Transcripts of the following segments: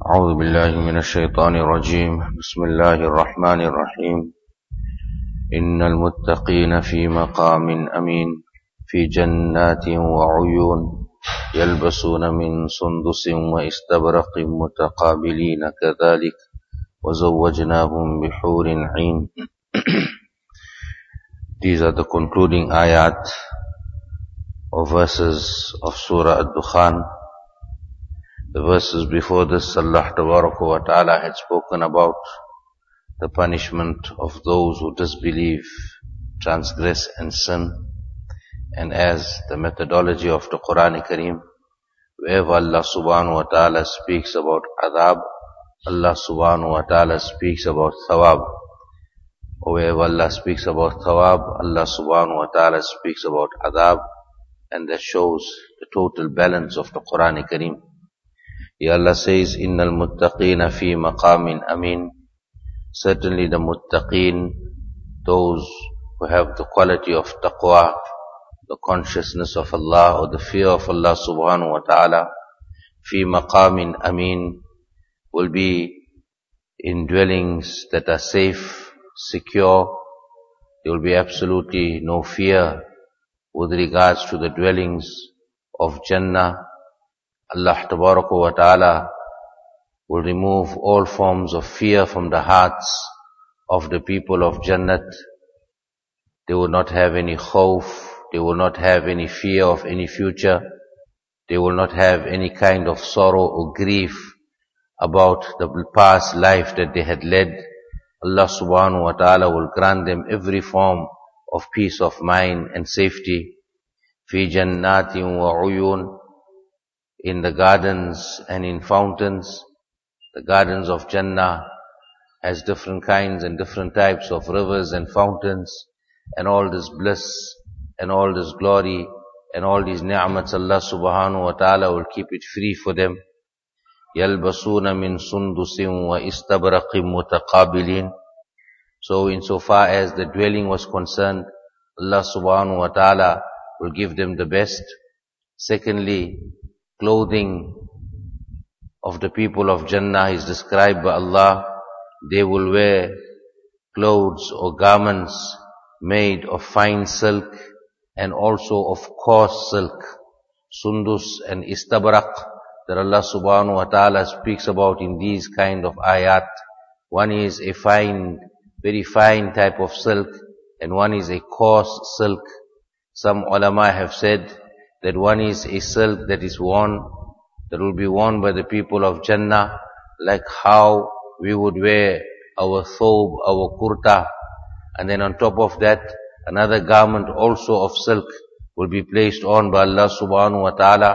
أعوذ بالله من الشيطان الرجيم بسم الله الرحمن الرحيم إن المتقين في مقام أمين في جنات وعيون يلبسون من سندس واستبرق متقابلين كذلك وزوجناهم بحور عين. These are the concluding ayat or verses of Surah Ad-Dukhan. The verses before this, Allah Tabaraka wa Ta'ala had spoken about the punishment of those who disbelieve, transgress and sin. And as the methodology of the Quran Kareem, wherever Allah Subhanahu wa Ta'ala speaks about adhab, Allah Subhanahu wa Ta'ala speaks about thawab. Or wherever Allah speaks about thawab, Allah Subhanahu wa Ta'ala speaks about adhab. And that shows the total balance of the Quran Kareem. Here Allah says, Innal muttaqeen fi maqamin amin. Certainly the muttaqeen, those who have the quality of taqwa, the consciousness of Allah or the fear of Allah subhanahu wa ta'ala, fi maqamin amin, will be in dwellings that are safe, secure. There will be absolutely no fear with regards to the dwellings of Jannah. Allah Tabaraka wa Ta'ala will remove all forms of fear from the hearts of the people of Jannat. They will not have any khawf, they will not have any fear of any future, they will not have any kind of sorrow or grief about the past life that they had led. Allah Subhanahu wa Ta'ala will grant them every form of peace of mind and safety. Fi jannatin wa uyun, in the gardens and in fountains. The gardens of Jannah has different kinds and different types of rivers and fountains, and all this bliss and all this glory and all these ni'mats Allah subhanahu wa ta'ala will keep it free for them. يَلْبَسُونَ مِن سُنْدُسٍ وَإِسْتَبْرَقٍ مُتَقَابِلِينَ. So insofar as the dwelling was concerned, Allah subhanahu wa ta'ala will give them the best. Secondly, clothing of the people of Jannah is described by Allah. They will wear clothes or garments made of fine silk and also of coarse silk. Sundus and istabraq that Allah subhanahu wa ta'ala speaks about in these kind of ayat. One is a fine, very fine type of silk, and one is a coarse silk. Some ulama have said that one is a silk that is worn, that will be worn by the people of Jannah, like how we would wear our thobe, our kurta, and then on top of that, another garment also of silk will be placed on by Allah subhanahu wa ta'ala.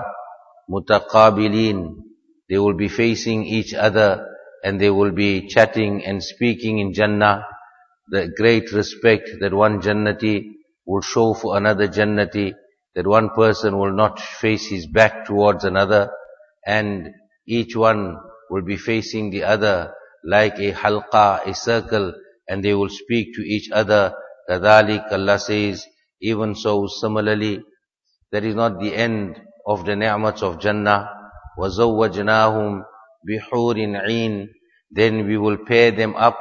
Mutaqabilin, they will be facing each other and they will be chatting and speaking in Jannah. The great respect that one Jannati will show for another Jannati, that one person will not face his back towards another, and each one will be facing the other like a halqa, a circle, and they will speak to each other. Kadhalik, Allah says, even so, similarly, that is not the end of the ni'mats of Jannah. وَزَوَّجْنَاهُمْ بِحُورٍ عِينٍ. Then we will pair them up,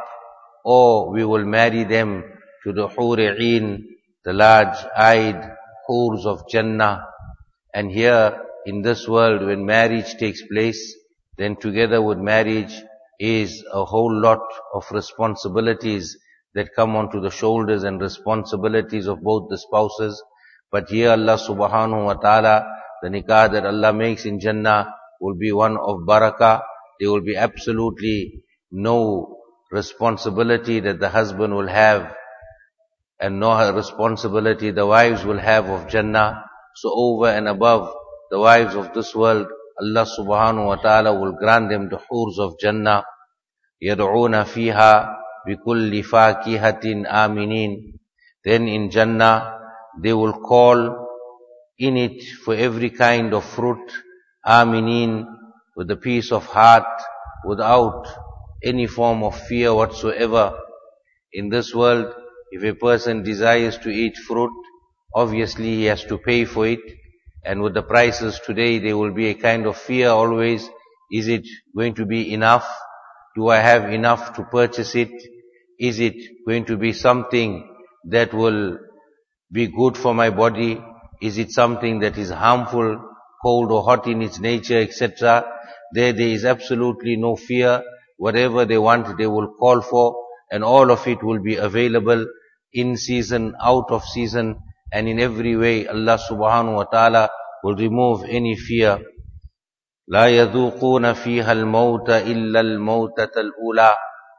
or we will marry them to the Hur Ain, the large-eyed hurs of Jannah. And here in this world, when marriage takes place, then together with marriage is a whole lot of responsibilities that come onto the shoulders and responsibilities of both the spouses. But here Allah subhanahu wa ta'ala, the nikah that Allah makes in Jannah will be one of barakah. There will be absolutely no responsibility that the husband will have, and no responsibility the wives will have of Jannah. So over and above the wives of this world, Allah subhanahu wa ta'ala will grant them the hurs of Jannah. يَدْعُونَ فِيهَا بِكُلِّ فَاكِهَةٍ آمِنِينَ. Then in Jannah, they will call in it for every kind of fruit, aminin, with a peace of heart, without any form of fear whatsoever. In this world, if a person desires to eat fruit, obviously he has to pay for it. And with the prices today, there will be a kind of fear always. Is it going to be enough? Do I have enough to purchase it? Is it going to be something that will be good for my body? Is it something that is harmful, cold or hot in its nature, etc.? There is absolutely no fear. Whatever they want, they will call for, and all of it will be available in season, out of season, and in every way. Allah subhanahu wa ta'ala will remove any fear. لا يذوقون فيها الموت إلا الموتة الأولى.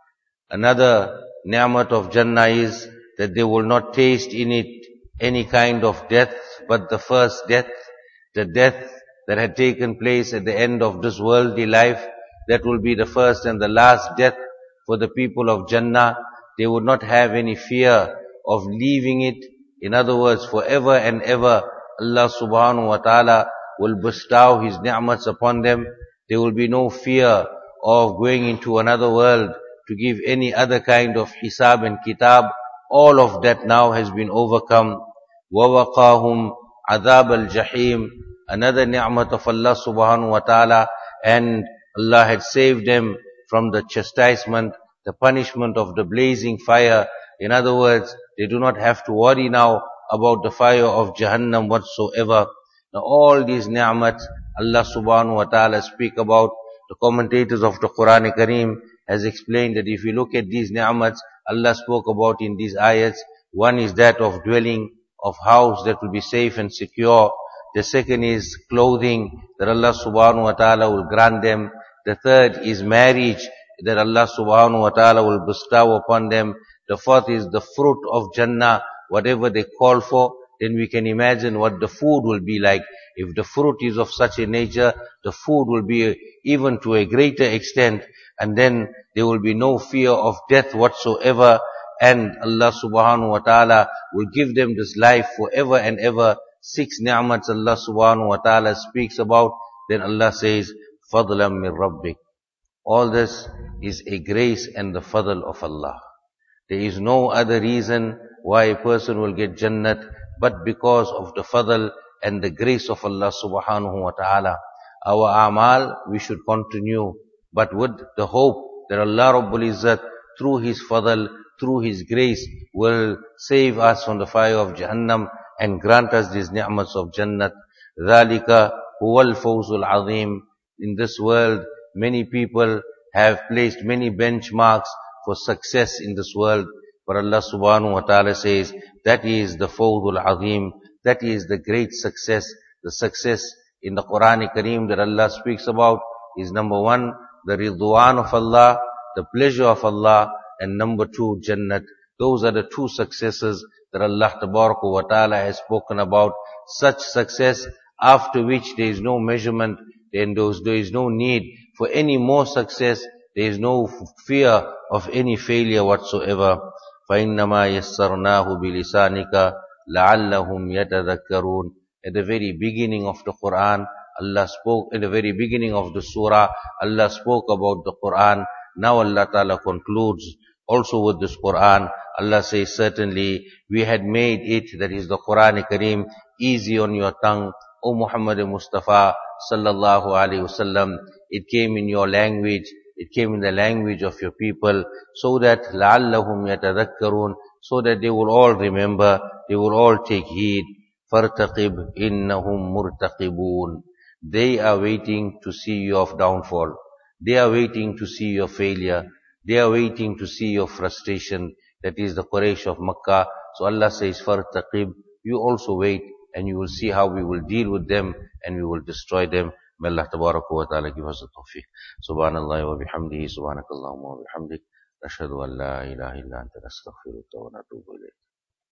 Another ni'mat of Jannah is that they will not taste in it any kind of death but the first death, the death that had taken place at the end of this worldly life. That will be the first and the last death for the people of Jannah. They would not have any fear of leaving it. In other words, forever and ever, Allah subhanahu wa ta'ala will bestow His ni'mats upon them. There will be no fear of going into another world to give any other kind of hisab and kitab. All of that now has been overcome. وَوَقَاهُمْ عَذَابَ الْجَحِيمِ. Another ni'mat of Allah subhanahu wa ta'ala, and Allah had saved them from the chastisement, the punishment of the blazing fire. In other words, they do not have to worry now about the fire of Jahannam whatsoever. Now all these ni'mats Allah subhanahu wa ta'ala speak about. The commentators of the Quran Kareem has explained that if you look at these ni'mats Allah spoke about in these ayats, one is that of dwelling, of house that will be safe and secure. The second is clothing that Allah subhanahu wa ta'ala will grant them. The third is marriage that Allah subhanahu wa ta'ala will bestow upon them. The fourth is the fruit of Jannah, whatever they call for. Then we can imagine what the food will be like. If the fruit is of such a nature, the food will be even to a greater extent, and then there will be no fear of death whatsoever, and Allah subhanahu wa ta'ala will give them this life forever and ever. 6 ni'mats Allah subhanahu wa ta'ala speaks about. Then Allah says, فَضْلًا مِّن رَبِّكَ. All this is a grace and the fadl of Allah. There is no other reason why a person will get Jannat but because of the fadl and the grace of Allah subhanahu wa ta'ala. Our a'mal, we should continue, but with the hope that Allah Rabbul Izzat, through His fadl, through His grace, will save us from the fire of Jahannam and grant us these ni'mats of Jannat. ذَلِكَ هُوَ الْفَوْزُ الْعَظِيمُ. In this world, many people have placed many benchmarks for success in this world. But Allah subhanahu wa ta'ala says, that is the Fawzul Azim, that is the great success. The success in the Quran Kareem that Allah speaks about is number 1, the Ridwan of Allah, the pleasure of Allah, and number 2, Jannat. Those are the 2 successes that Allah Tabaraka wa ta'ala has spoken about. Such success after which there is no measurement, then there is no need for any more success, there is no fear of any failure whatsoever. فَإِنَّمَا يَسَّرْنَاهُ بِلِسَانِكَ لَعَلَّهُمْ يَتَذَكَّرُونَ. At the very beginning of the Quran, Allah spoke, at the very beginning of the surah, Allah spoke about the Quran. Now Allah Ta'ala concludes also with this Quran. Allah says, certainly we had made it, that is the Quran Kareem, easy on your tongue, O Muhammad Mustafa sallallahu alaihi wasallam. It came in your language, it came in the language of your people, so that لَعَلَّهُمْ يَتَذَكَّرُونَ, so that they will all remember, they will all take heed. فَارْتَقِبْ إِنَّهُمْ مُرْتَقِبُونَ. They are waiting to see your downfall. They are waiting to see your failure. They are waiting to see your frustration. That is the Quraysh of Makkah. So Allah says, فَارْتَقِبْ. You also wait, and you will see how we will deal with them, and we will destroy them. May Allah Tabaraka wa Ta'ala give us the tawfiq. Subhanallah wa bihamdihi, subhanakallahumma wa bihamdik. Ashhadu an la ilaha illa anta nastaghfiruka wa natubu ilayk.